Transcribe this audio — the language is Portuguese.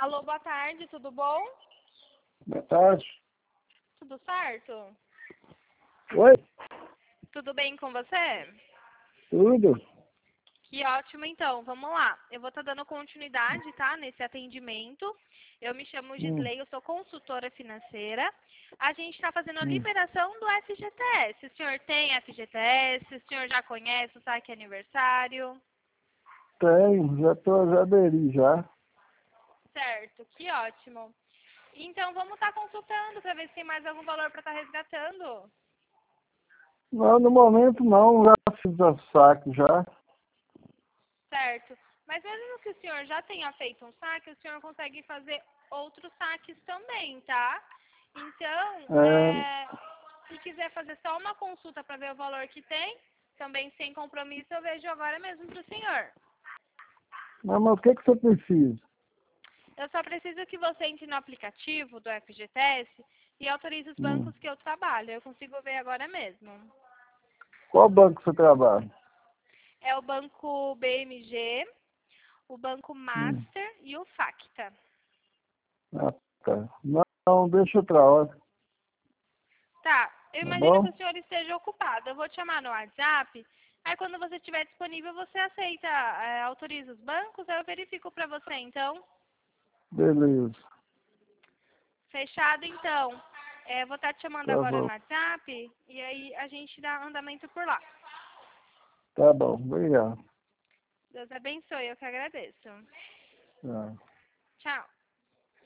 Alô, boa tarde, tudo bom? Boa tarde. Tudo certo? Oi? Tudo bem com você? Tudo? Que ótimo, então. Vamos lá. Eu vou estar dando continuidade, tá, nesse atendimento. Eu me chamo Gisley, eu sou consultora financeira. A gente está fazendo a liberação do FGTS. O senhor tem FGTS? O senhor já conhece o saque aniversário? Tenho, já aderi já. Certo, que ótimo. Então, vamos estar consultando para ver se tem mais algum valor para estar resgatando. Não, no momento não, já fiz o saque já. Certo. Mas mesmo que o senhor já tenha feito um saque, o senhor consegue fazer outros saques também, tá? Então, se quiser fazer só uma consulta para ver o valor que tem, também sem compromisso, eu vejo agora mesmo para o senhor. Não, mas o que você precisa? Eu só preciso que você entre no aplicativo do FGTS e autorize os bancos que eu trabalho. Eu consigo ver agora mesmo. Qual banco você trabalha? É o banco BMG, o banco Master e o Facta. Ah, tá. Não, deixa outra hora. Tá, eu Tá imagino que bom? o senhor esteja ocupado. Eu vou te chamar no WhatsApp. Aí quando você estiver disponível, você aceita, autoriza os bancos, aí eu verifico para você, então. Beleza. Fechado, então. Vou estar te chamando Tá agora no bom. WhatsApp e aí a gente dá andamento por lá. Tá bom, obrigado. Deus abençoe, eu que agradeço. Tá. Tchau.